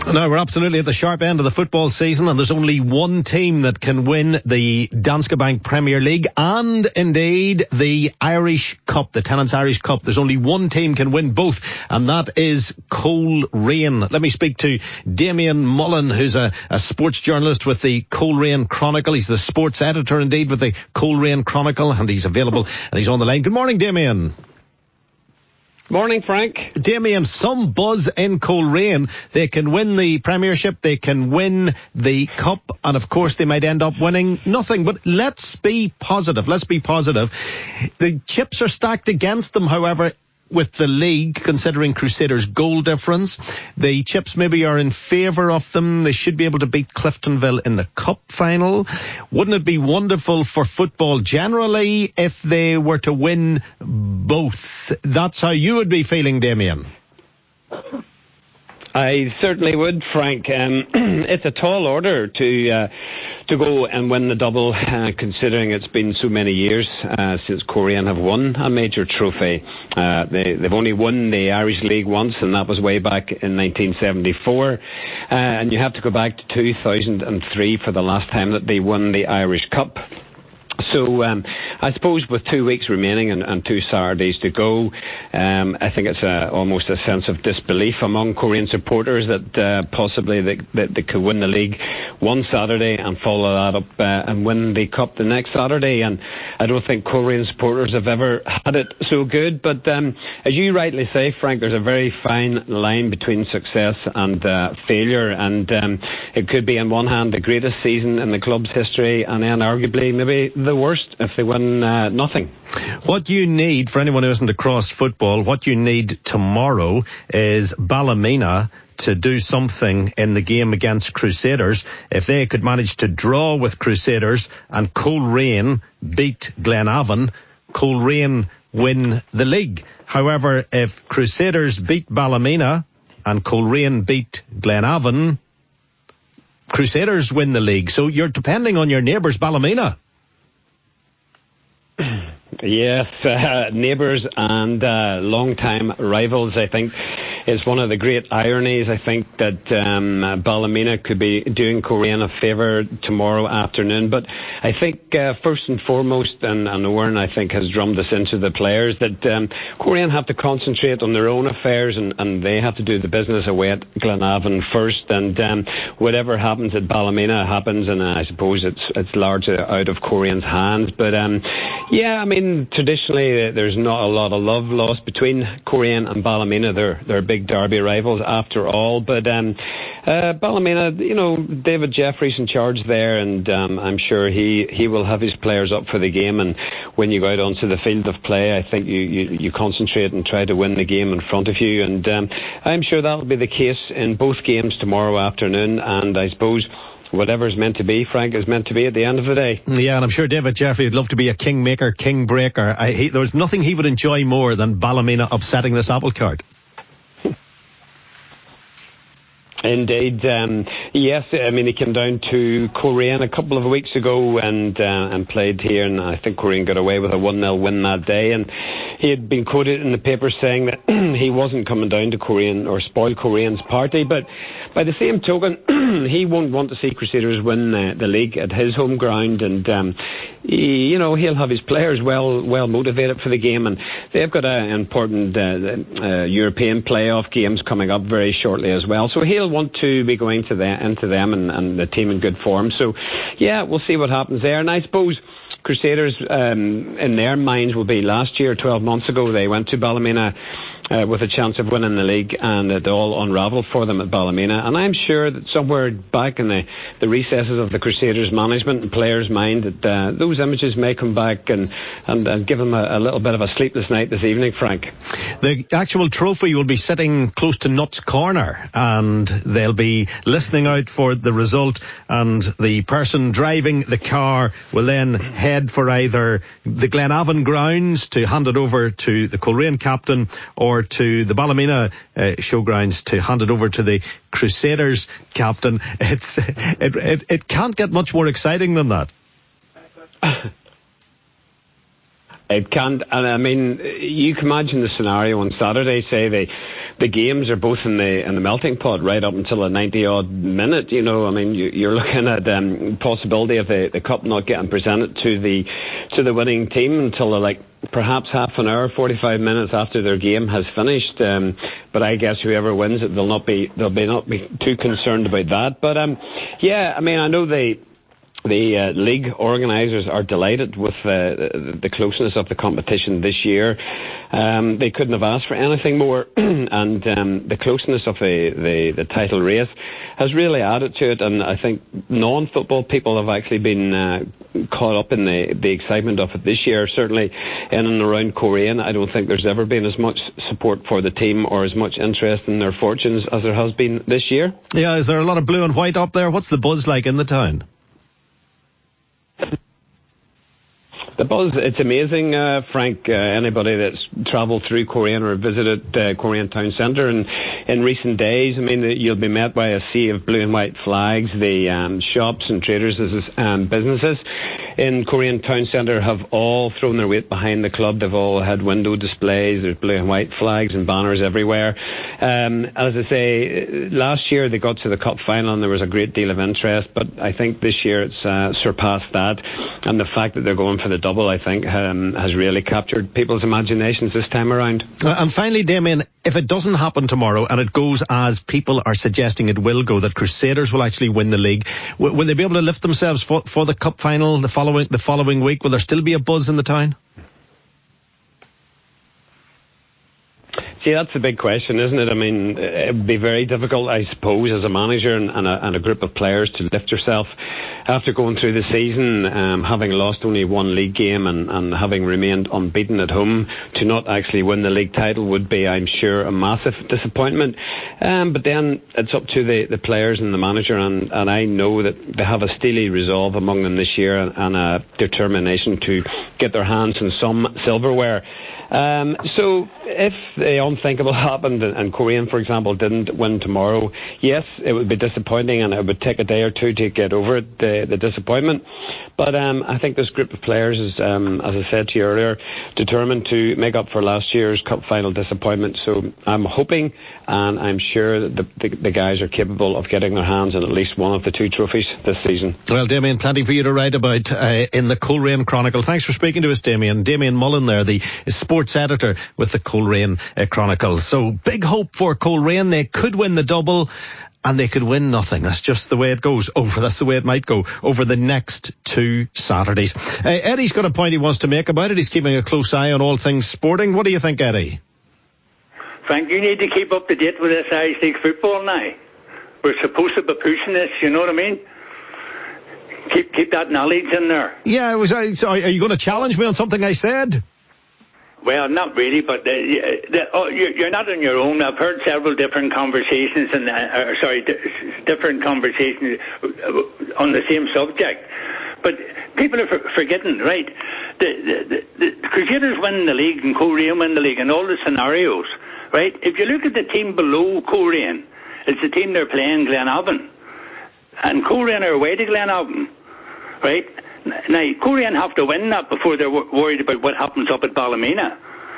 Now, we're absolutely at the sharp end of the football season, and there's only one team that can win the Danske Bank Premier League and indeed the Irish Cup, the Tennent's Irish Cup. There's only one team can win both, and that is Coleraine. Let me speak to Damien Mullen, who's a sports journalist with the Coleraine Chronicle. He's the sports editor indeed with the Coleraine Chronicle, and he's available and he's on the line. Good morning, Damien. Morning, Frank. Damien, some buzz in Coleraine. They can win the Premiership, they can win the Cup, and of course they might end up winning nothing. But let's be positive. The chips are stacked against them, however, with the league, considering Crusaders' goal difference. The chips maybe are in favour of them. They should be able to beat Cliftonville in the Cup final. Wouldn't it be wonderful for football generally if they were to win both? That's how you would be feeling, Damien. I certainly would, Frank. It's a tall order to go and win the double, considering it's been so many years since Coleraine have won a major trophy. They've only won the Irish League once, and that was way back in 1974. And you have to go back to 2003 for the last time that they won the Irish Cup. So I suppose with 2 weeks remaining and 2 Saturdays to go, I think it's almost a sense of disbelief among Coleraine supporters that possibly they could win the league one Saturday and follow that up and win the Cup the next Saturday. And I don't think Coleraine supporters have ever had it so good. But as you rightly say, Frank, there's a very fine line between success and failure. And it could be, on one hand, the greatest season in the club's history, and then arguably maybe the worst if they win nothing. What you need, for anyone who isn't across football, what you need tomorrow is Ballymena to do something in the game against Crusaders. If they could manage to draw with Crusaders and Coleraine beat Glenavon, Coleraine win the league. However, if Crusaders beat Ballymena and Coleraine beat Glenavon, Crusaders win the league. So you're depending on your neighbours, Ballymena. Yes, neighbours and long-time rivals. I think it's one of the great ironies, I think, that Ballymena could be doing Coleraine a favour tomorrow afternoon. But I think first and foremost, and Owen, I think, has drummed this into the players, that Coleraine have to concentrate on their own affairs, and they have to do the business away at Glenavon first. And whatever happens at Ballymena happens, and I suppose it's largely out of Coraigne's hands. But yeah, I mean, traditionally there's not a lot of love lost between Coleraine and Ballymena. They're big derby rivals after all. But Ballymena, David Jeffrey's in charge there, and I'm sure he will have his players up for the game. And when you go out onto the field of play, I think you concentrate and try to win the game in front of you. And I'm sure that'll be the case in both games tomorrow afternoon. And I suppose whatever's meant to be, Frank, is meant to be at the end of the day. Yeah, and I'm sure David Jeffrey would love to be a kingmaker, king breaker. There's nothing he would enjoy more than Ballymena upsetting this apple cart. Indeed, yes. I mean, he came down to Coleraine a couple of weeks ago and played here, and I think Coleraine got away with a 1-0 win that day. And he had been quoted in the paper saying that he wasn't coming down to Coleraine or spoil Coraine's party, but by the same token, he won't want to see Crusaders win the league at his home ground, and he'll have his players well motivated for the game, and they've got important European playoff games coming up very shortly as well. So he'll want to be going into them and the team in good form. So yeah, we'll see what happens there. And I suppose Crusaders, in their minds, will be last year, 12 months ago, they went to Ballymena with a chance of winning the league, and it all unravelled for them at Ballymena. And I'm sure that somewhere back in the recesses of the Crusaders management and players' mind, that those images may come back and give them a little bit of a sleepless night this evening, Frank. The actual trophy will be sitting close to Nutt's Corner, and they'll be listening out for the result, and the person driving the car will then head for either the Glenavon grounds to hand it over to the Coleraine captain, or to the Ballymena showgrounds to hand it over to the Crusaders captain. It can't get much more exciting than that. It can't. And I mean, you can imagine the scenario on Saturday. Say they the games are both in the melting pot right up until a 90-odd minute. You know, I mean, you're looking at possibility of the cup not getting presented to the winning team until perhaps half an hour, 45 minutes after their game has finished. But I guess whoever wins it, they'll not be too concerned about that. But yeah, I mean, I know the league organisers are delighted with the closeness of the competition this year. They couldn't have asked for anything more, and the closeness of the title race has really added to it. And I think non-football people have actually been caught up in the excitement of it this year. Certainly in and around Coleraine, I don't think there's ever been as much support for the team or as much interest in their fortunes as there has been this year. Yeah, is there a lot of blue and white up there? What's the buzz like in the town? The buzz, it's amazing, Frank. Anybody that's travelled through Coleraine or visited Coleraine Town Centre in recent days, I mean, you'll be met by a sea of blue and white flags. The shops and traders' businesses in Coleraine Town Centre have all thrown their weight behind the club. They've all had window displays. There's blue and white flags and banners everywhere. As I say, last year they got to the cup final and there was a great deal of interest, but I think this year it's surpassed that, and the fact that they're going for the double, I think, has really captured people's imaginations this time around. And finally, Damien, if it doesn't happen tomorrow and it goes as people are suggesting it will go, that Crusaders will actually win the league, will they be able to lift themselves for the cup final the following week? Will there still be a buzz in the town? See, that's a big question, isn't it? I mean, it would be very difficult, I suppose, as a manager and a group of players to lift yourself after going through the season, having lost only one league game and having remained unbeaten at home, to not actually win the league title would be, I'm sure, a massive disappointment. But then it's up to the players and the manager, and I know that they have a steely resolve among them this year and a determination to get their hands on some silverware. So if the unthinkable happened and Coleraine, for example, didn't win tomorrow, yes, it would be disappointing and it would take a day or two to get over it, the disappointment. But I think this group of players is, as I said to you earlier, determined to make up for last year's cup final disappointment. So I'm hoping and I'm sure that the guys are capable of getting their hands on at least one of the two trophies this season. Well, Damien, plenty for you to write about in the Coleraine Chronicle. Thanks for speaking to us, Damien. Damien Mullen there, the sports editor with the Coleraine Chronicle. So big hope for Coleraine. They could win the double and they could win nothing. That's just the way it goes. That's the way it might go over the next two Saturdays. Eddie's got a point he wants to make about it. He's keeping a close eye on all things sporting. What do you think, Eddie? Frank, you need to keep up to date with this Irish League football now. We're supposed to be pushing this, you know what I mean? Keep that knowledge in there. Yeah, so are you going to challenge me on something I said? Well, not really, but you're not on your own. I've heard several different conversations, different conversations on the same subject. But people are forgetting, right? The Crusaders win the league and Coleraine win the league and all the scenarios, right? If you look at the team below Coleraine, it's the team they're playing, Glenavon. And Coleraine are away to Glenavon, right? Now, Coleraine have to win that before they're worried about what happens up at Ballymena.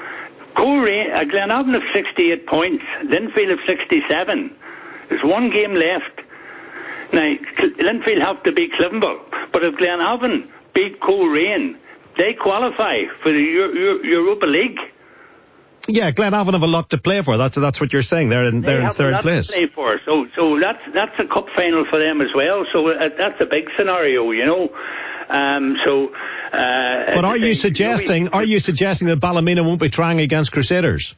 Glenavon have 68 points, Linfield have 67. There's one game left. Now, Linfield have to beat Clivenville, but if Glenavon beat Coleraine, they qualify for the Europa League. Yeah, Glenavon have a lot to play for. That's what you're saying. They're in third place. To play for. So that's a cup final for them as well. So that's a big scenario, you know. But are you suggesting that Ballymena won't be trying against Crusaders?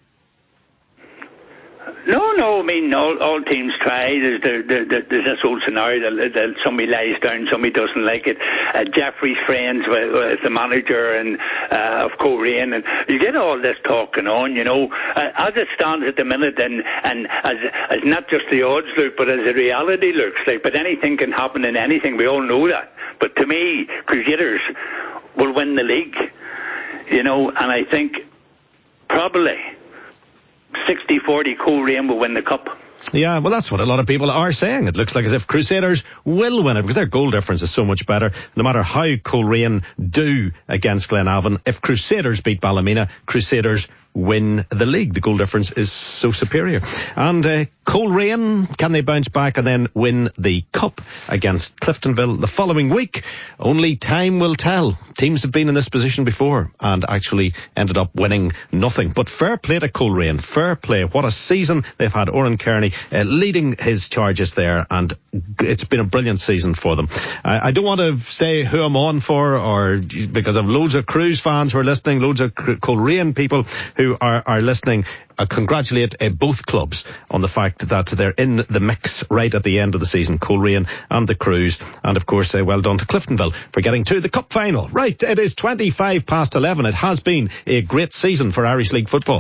No. I mean, all teams try. There's this old scenario that somebody lies down, somebody doesn't like it. Jeffrey's friends with the manager and of Coleraine, and you get all this talking on, you know. As it stands at the minute, and as not just the odds look, but as the reality looks like. But anything can happen in anything. We all know that. But to me, Crusaders will win the league, you know, and I think probably 60-40 Coleraine will win the cup. Yeah, well, that's what a lot of people are saying. It looks like as if Crusaders will win it because their goal difference is so much better. No matter how Coleraine do against Glenavon, if Crusaders beat Ballymena, Crusaders win the league. The goal difference is so superior. And Coleraine, can they bounce back and then win the cup against Cliftonville the following week? Only time will tell. Teams have been in this position before and actually ended up winning nothing. But fair play to Coleraine. Fair play. What a season they've had. Oran Kearney leading his charges there, and it's been a brilliant season for them. I don't want to say who I'm on for, or because I've loads of Cruise fans who are listening, loads of Coleraine people who are listening. I congratulate both clubs on the fact that they're in the mix right at the end of the season, Coleraine and the Cruise. And of course, well done to Cliftonville for getting to the cup final. Right, it is 11:25. It has been a great season for Irish League football.